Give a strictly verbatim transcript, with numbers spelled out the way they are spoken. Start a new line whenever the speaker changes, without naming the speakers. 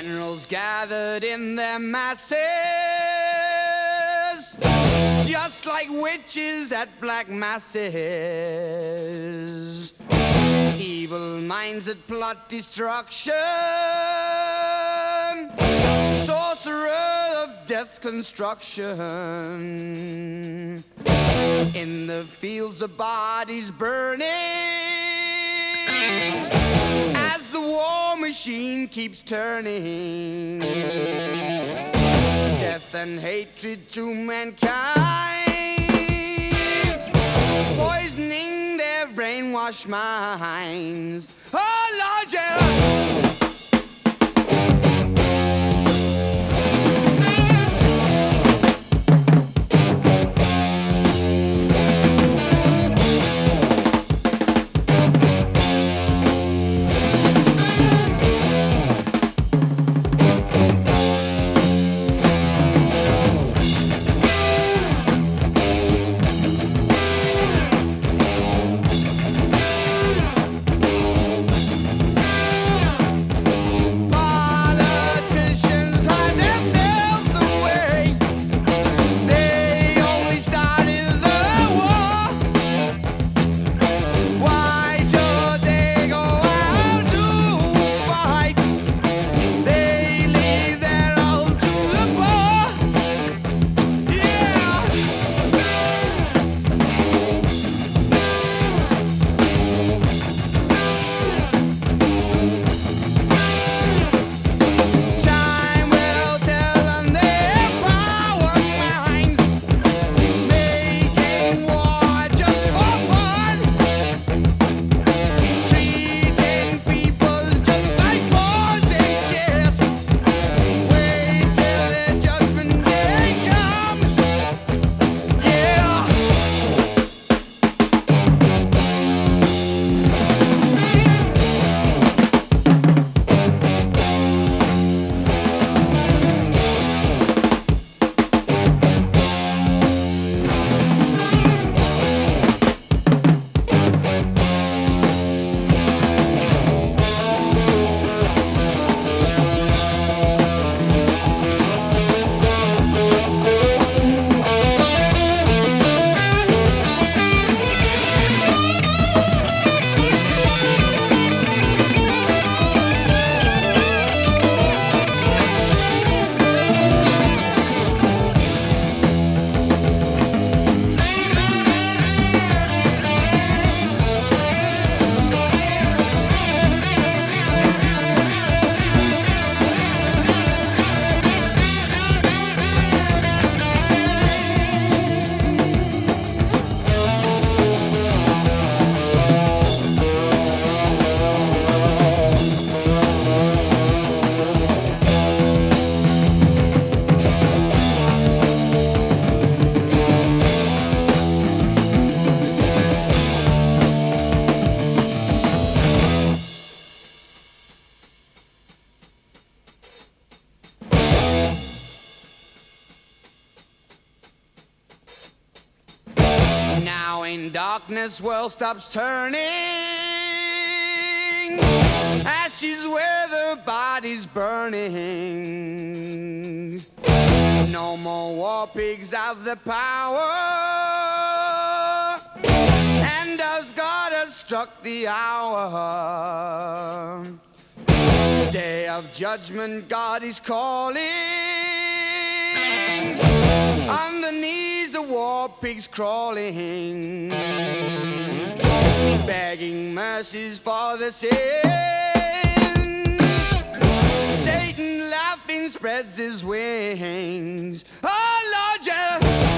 Generals gathered in their masses, just like witches at black masses. Evil minds that plot destruction, sorcerer of death's construction. In the fields of bodies burning, as the war machine keeps turning. Death and hatred to mankind, poisoning their brainwashed minds. Oh Lord, yeah. Darkness, world stops turning, ashes where the body's burning. No more war pigs have the power, and as God has struck the hour, day of judgment God is calling. On the knees the war pigs crawling, begging mercies for the sins. Satan laughing spreads his wings. Oh Lord, yeah.